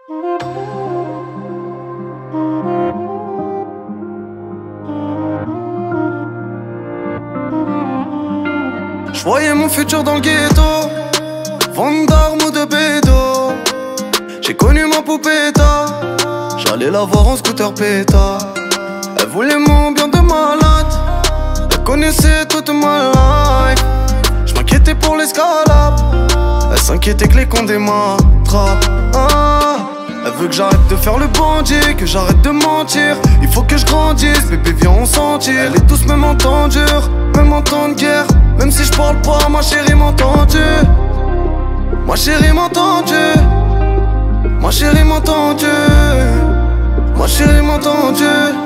J'voyais mon futur dans le ghetto, vente d'armes ou de bédo. J'ai connu ma poupetta, j'allais la voir en scooter péta. Elle voulait mon bien de malade, elle connaissait toute ma life. J'm'inquiétais pour l'escalade, elle s'inquiétait que les condés m'attrapent. Elle veut que j'arrête de faire le bandit, que j'arrête de mentir. Il faut que je grandisse, bébé viens on sentir. Elle est tous même en temps dur, même en temps de guerre. Même si je parle pas, ma chérie m'entends-tu? Ma chérie m'entends-tu? Ma chérie m'entends-tu? Ma chérie m'entends-tu?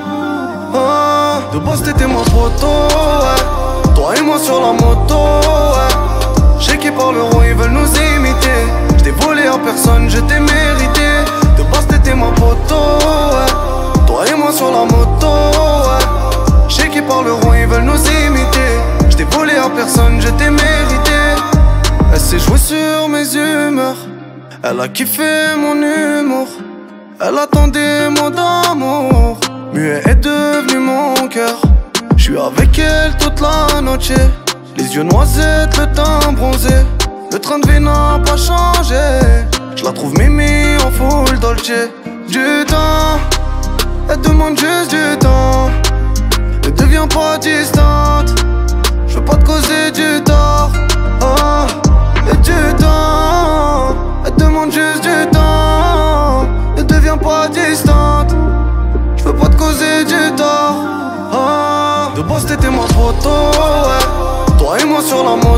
De base t'étais mon poteau, ouais. Toi et moi sur la moto, ouais. J'sais qu'ils parleront, ils veulent nous imiter. J't'ai volé à personne, je t'ai mérité. De base t'étais mon poteau, ouais. Toi et moi sur la moto, ouais. J'sais qu'ils parleront, ils veulent nous imiter. J't'ai volé à personne, je t'ai mérité. Elle s'est jouée sur mes humeurs, elle a kiffé mon humour. Elle attendait mon d'amour, muet est devenu mon cœur. J'suis avec elle toute la noche, les yeux noisettes, le teint bronzé. Le train de vie n'a pas changé, j'la trouve mimi en full dolce. Du temps, elle demande juste du temps. Ne deviens pas distante, j'veux pas te causer du tort. Et du temps, elle demande juste du temps. Ne deviens pas distante, j'veux pas te causer du tort. De base t'étais ma photo, ouais. Toi et moi sur la